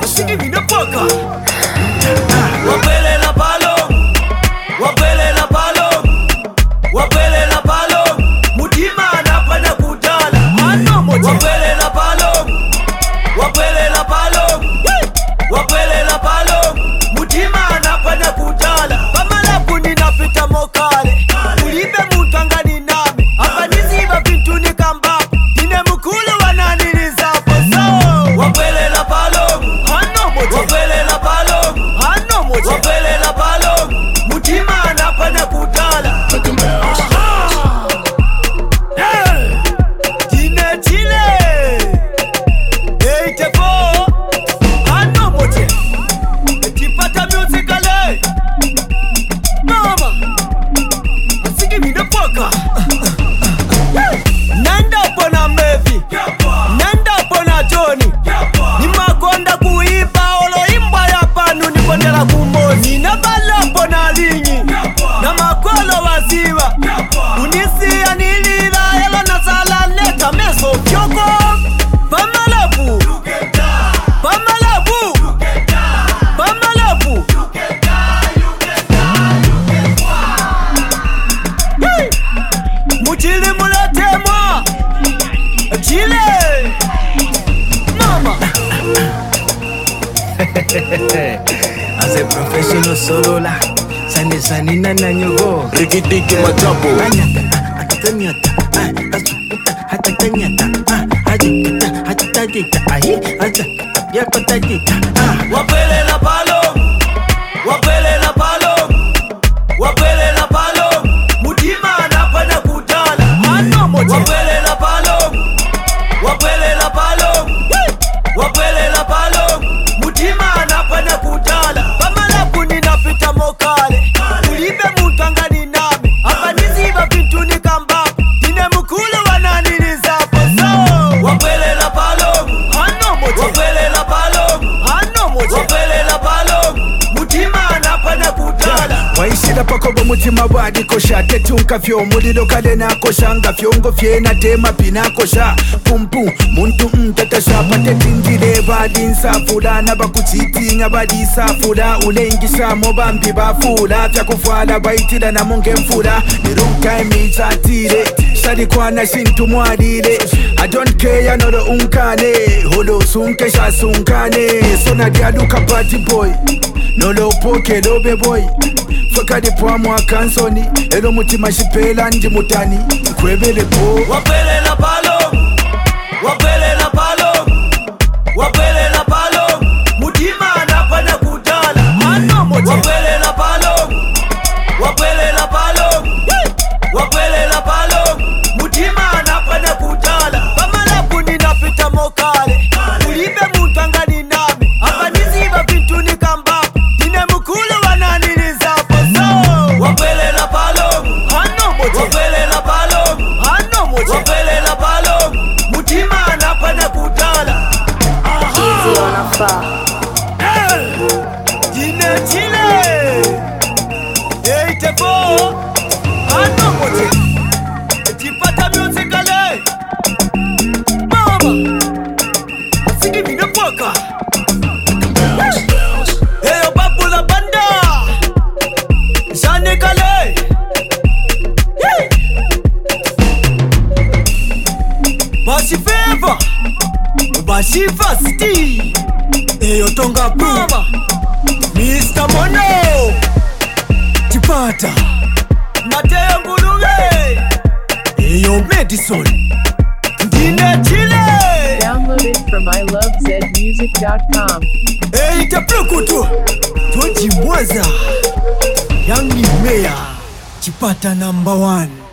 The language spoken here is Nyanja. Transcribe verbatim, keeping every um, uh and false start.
Asiki vinapoka Wapele la palo Wapele la palo Wapele la palo Mutima anapana kutala Wapele la palo Wapele la palo Wapele la palo Mutima anapana kutala Pamala kuni napita mokale Ulibe mutangani name Hapa niziba vintu ni kamba Dine mkulu wananiliza poso Wapele la palo Hano moja Wapele la palo Hano moja Wapele la palo Mutima anapana kutala Dine chile eighty-four Hano moja Tipata musicale Mama Asiki vinapoka Nenda pona Mevi Nenda pona Johnny Nimakonda kuiba olo imba ya panu nipondela kumozi Ninabala pona linyi Na makolo waziwa Unisia nilila Elo na sala neta meso kyoko Pamalabu Pamalabu Pamalabu Hey! Muchili mulatemwa Chile Mama As a professional solo la Sani sani na na nyogo Rikitiki machapo Anyata, atatanyata Asukuta, hatatanyata Ajikata, hatatajita Ahi, ajakata, yapatajita Wapele la palo Wapele la palo Wapele la palo Mutima anapana kutala Wapele la palo Wapele la palo Wapele la palo Mutima anapana kutala Pamala kuni napita mokale Ulibe mutangani name Hapa niziba vintu ni kamba Dine mkulu wananiliza poso Wapele la palo Hano moja Wapele la palo Hano moja Wapele la palo Mutima anapana kutala Waishira pakobo mutima wadi kosha Tetunka fyo mulilo kale na kosha Nga fyongo fye na tema pina kosha Pumpu muntu mtatasha Patetindile badi nsafula Nabakuchiti nga badi safula Ulengisha mobambi bafula Fya kufala baitila na munge mfula Ni wrong time itatire Shari kwa na shintu mwadile I don't care nolo unkane Holo sunke sha sunkane Sona diaduka party boy Nolo poke lobe boy Fakadi pwa mwa kansoni Elo mutima shipela ndi mutani Kwebele po Wapele la palo Wapele la palo Wapele la palo Mutima anapana kutala Wapele la palo Wapele la palo Wapele la palo Mutima anapana kutala Pamala kuni napita mokale Ulibe mutangani name Hapa niziba vintu ni kamba Dine mkulu wananiliza poso Wapele la palo Hano moja Wapele la palo Hano moja Wapele la palo Mutima anapana kutala Easy on a far. Dine chile eighty-four Hano moja Tipata musicale Mama Asiki vinapoka Eyo babu la banda Jane kale Hey! Bashi fever Bashi fasti Eyo tonga mama Mister Mono Tipata Mateo Nguruge Eyo Madison Dine chile Download it from I love Z music dot com. Hey, Taplokutu Toji Mwaza Young Mayor Chipata number one